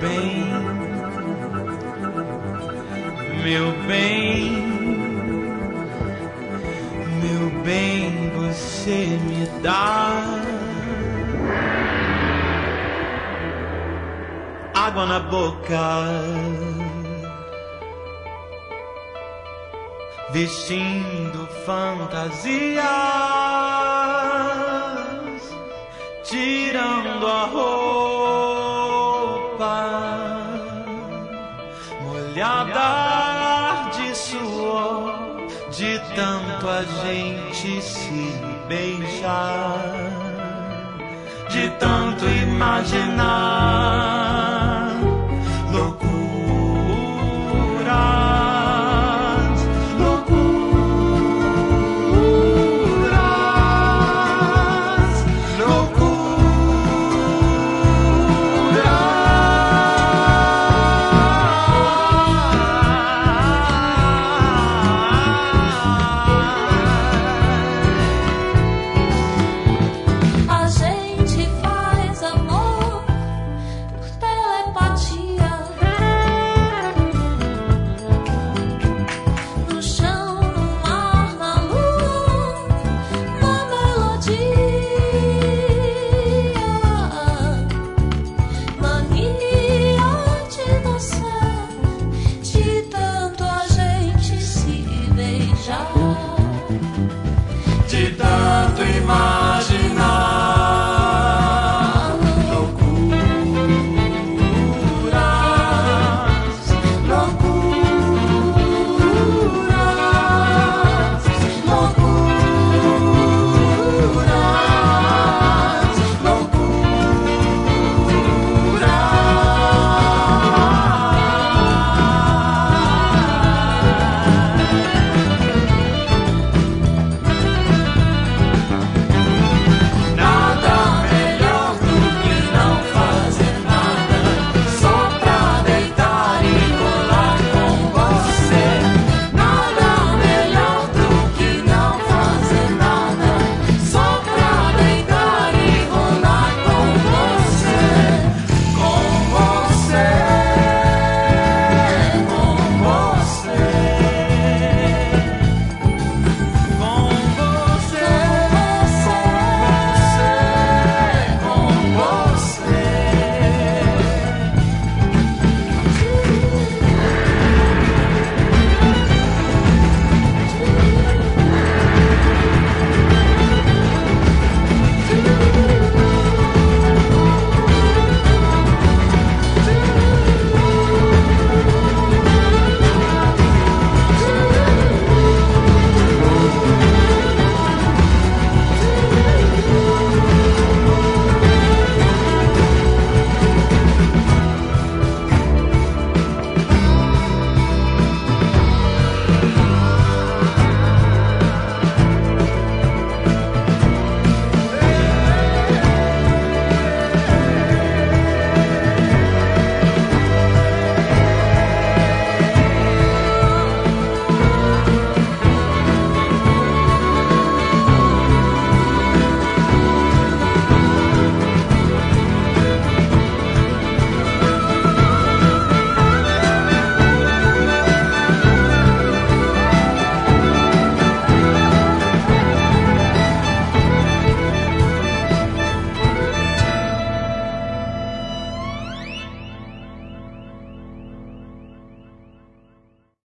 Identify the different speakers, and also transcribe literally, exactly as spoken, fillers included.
Speaker 1: bem, meu bem, meu bem, você me dá água na boca, vestindo fantasias, tirando a roupa molhada de suor, de tanto a gente se beijar, de tanto imaginar loucuras, loucuras,
Speaker 2: A gente faz amor por telepatia, no chão, no mar, na lua, na melodia, mania de dançar, de tanto a gente se beijar,
Speaker 1: de tanto imaginar.